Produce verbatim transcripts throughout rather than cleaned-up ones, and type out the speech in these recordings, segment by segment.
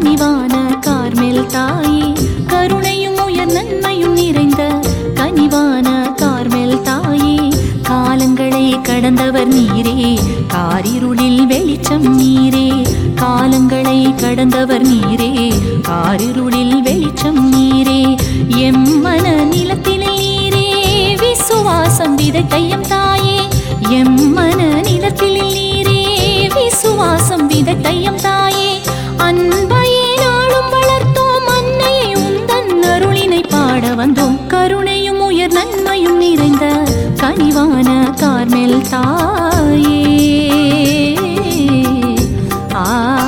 கனிவான கார்மேல் தாயே, கருணையும் உயர் நன்மையும் நிறைந்த கனிவான கார்மேல் தாயே, காலங்களை கடந்தவர் நீரே, காரிருளில் வெளிச்சம் நீரே, காலங்களை கடந்தவர் நீரே, காரிருளில் வெளிச்சம் நீரே, எம்மன நிலத்திலே நீரே விசுவாசம் விதைத்தையும் தாயே, எம்மன நிலத்திலே நீரே விசுவாசம் விதைத்தையும் தாயே, அன்பையே நாளும் வளர்த்தோம் அன்னையை உந்தன் அருளினை பாட வந்தோம், கருணையும் உயர் நன்மையும் நிறைந்த கனிவான கார்மேல் தாயே. ஆ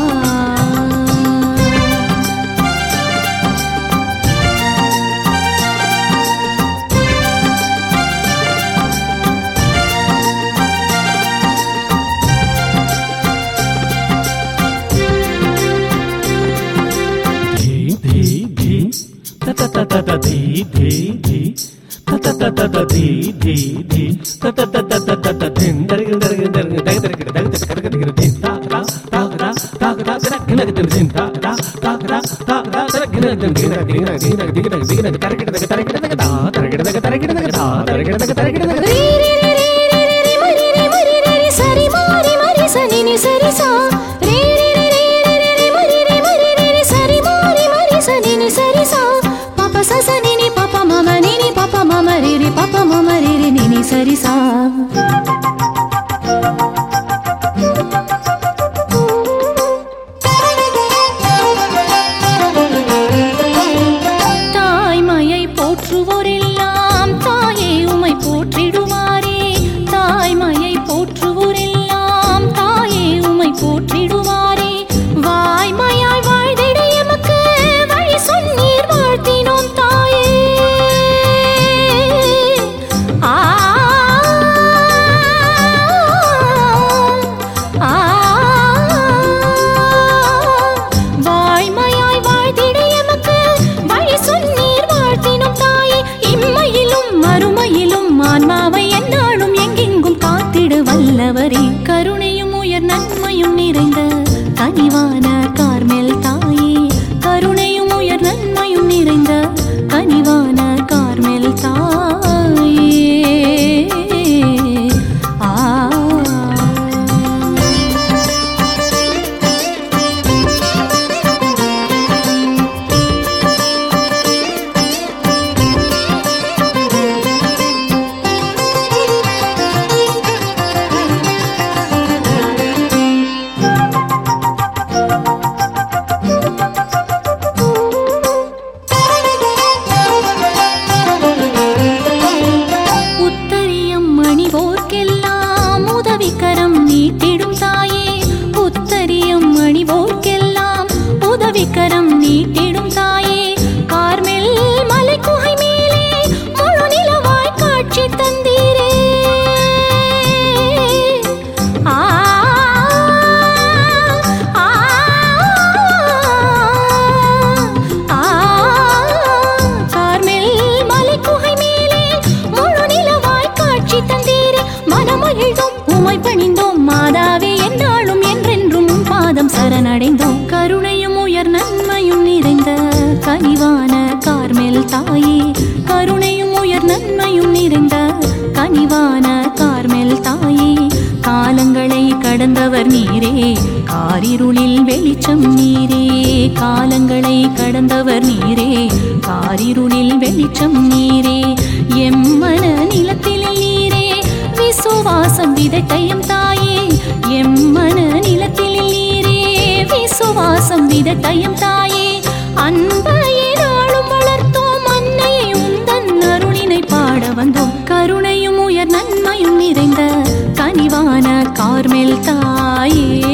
சரிசா தாய்மையை போற்றுவோரெல்லாம் தாயே உமை போற்றிடுவாரே, தாய்மையை போற்றுவோரெல்லாம் தாயே உமை போற்றிடுவாரே, வாய்மையாய் வாழ்ந்திட எமக்கு வழி சொன்னீர் வாழ்த்தினோம் தாயே. வல்லவரே, கருணையும் உயர் நன்மையும் நிறைந்த கனிவான கார்மேல் தாயே, கருணையும் உயர் நன்மையும் நிறைந்த கனிவான கார்மேல் தாயே. ஆ உதவிக்கரம் நீட்டிடும் தாயே, உத்தரியம் அணிவோர்க்கெல்லாம் உதவிக்கரம் நீட்டிடும் தாயே, கார்மேல் மலை குகை மேலே முழு நிலவாய் காட்சி தந்தீரே. ஆ கார்மேல் மலை குகை மேலே முழு நிலவாய் காட்சி தந்தீரே, மனமகிழ்ந்தோம் உமை பணிந்தோம் மாதாவே, என்னாலும் என்றென்றும் பாதம் சரணடைந்தோம், கருணையும் உயர் நன்மையும் நிறைந்த கனிவான கார்மேல் தாயே, கருணையும் உயர் நன்மையும் நிறைந்த கனிவான கார்மேல் தாயே, காலங்களை கடந்தவர் நீரே, காரிருளில் வெளிச்சம் நீரே, காலங்களை கடந்தவர் நீரே, காரிருளில் வெளிச்சம் நீரே, எம்மன நிலத்திலே நீரே விசுவாசம் விதைத்தையும் தாயே, எம்மன நிலத்திலே நீரே விசுவாசம் விதைத்தையும் தாயே, அன்பையே நாளும் வளர்த்தோம் அன்னையை உந்தன் அருளினை பாட வந்தோம், கருணையும் உயர் நன்மையும் நிறைந்த கனிவான கார்மேல் தாயே.